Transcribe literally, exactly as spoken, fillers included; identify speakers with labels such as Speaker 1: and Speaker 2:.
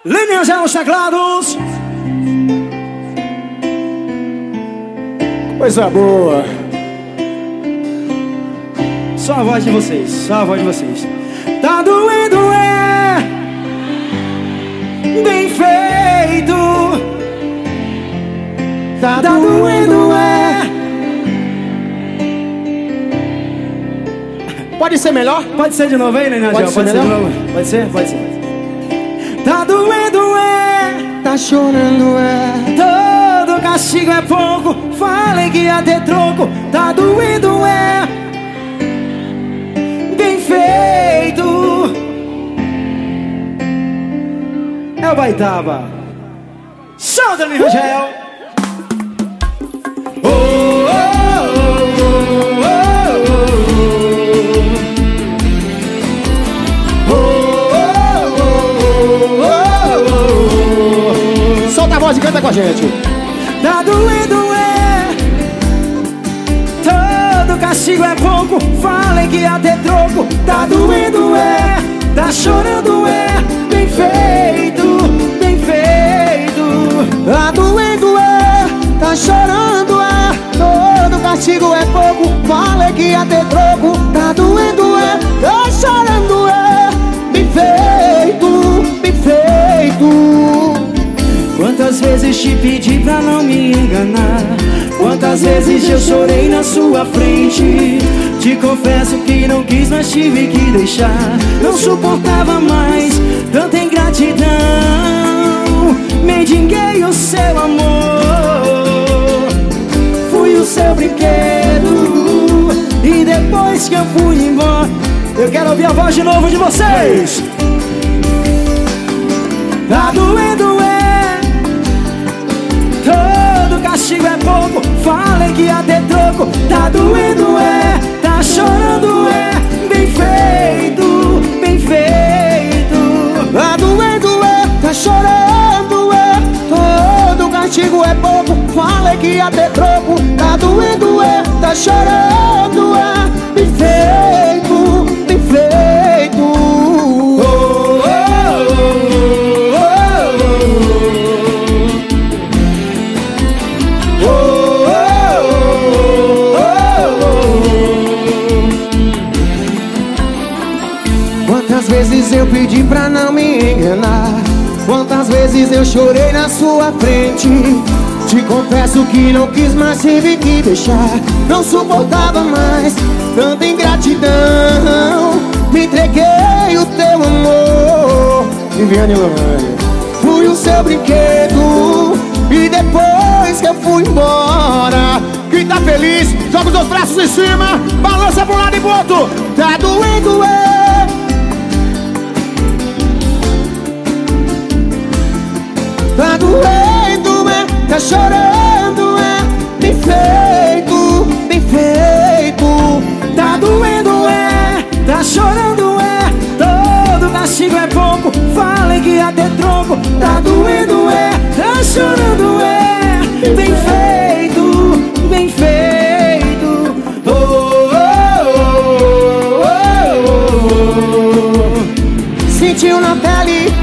Speaker 1: Linha já os teclados. Coisa boa. Só a voz de vocês, só a voz de vocês. Tá doendo, é bem feito. Tá, tá doendo, é.
Speaker 2: Pode ser melhor?
Speaker 1: Pode ser de novo aí, né,
Speaker 2: Pode,
Speaker 1: Pode ser de novo? Pode ser? Pode ser. Tá doendo, é.
Speaker 2: Tá chorando, é.
Speaker 1: Todo castigo é pouco. Falei que ia ter troco. Tá doendo, é. Bem feito. É o Baitaba. Solta-me, Rangel. Oh, oh, oh,
Speaker 2: solta a voz e canta com a gente.
Speaker 1: tá doendo, é. Todo castigo é pouco. Falei que ia ter troco. Tá doendo, é. Tá chorando, é. Bem feito, bem feito.
Speaker 2: Tá doendo, é. Tá chorando, é. Todo castigo é pouco. Falei que ia ter troco. Tá doendo, é. Tá chorando, é. Bem feito, bem feito.
Speaker 1: Quantas vezes te pedi pra não me enganar? Quantas vezes eu chorei na sua frente? Te confesso que não quis, mas tive que deixar. Não suportava mais tanta ingratidão. Mendiguei o seu amor. Fui o seu brinquedo. E depois que eu fui embora, eu quero ouvir a voz de novo de vocês. Tá doendo, é. Todo castigo é pouco. Falei que ia ter troco. Tá doendo, é. Tá chorando, é. Bem feito, bem feito.
Speaker 2: Tá doendo, é. Tá chorando, é. Todo castigo é pouco. Falei que ia ter troco. Tá doendo, é. Tá chorando, é. Bem feito, bem feito.
Speaker 1: Oh, oh, oh, oh, oh.
Speaker 2: Quantas vezes eu pedi pra não me enganar? Quantas vezes eu chorei na sua frente? Te confesso que não quis, mas tive que deixar. Não suportava mais tanta ingratidão. Me entreguei o teu amor. Viviane Lohane. Fui o seu brinquedo. E depois que eu fui embora, quem tá feliz, joga os dois braços em cima, balança pra um lado e pro outro. Tá doendo, é. Tá doendo, é. Tá chorando, é. Bem feito, bem feito.
Speaker 1: Tá doendo, é. Tá chorando, é. Todo castigo é pouco. Falei que ia ter troco. Tá doendo, é. Tá chorando, é. Bem feito, bem feito. Oh, oh, oh, oh, oh.
Speaker 2: Sentiu na pele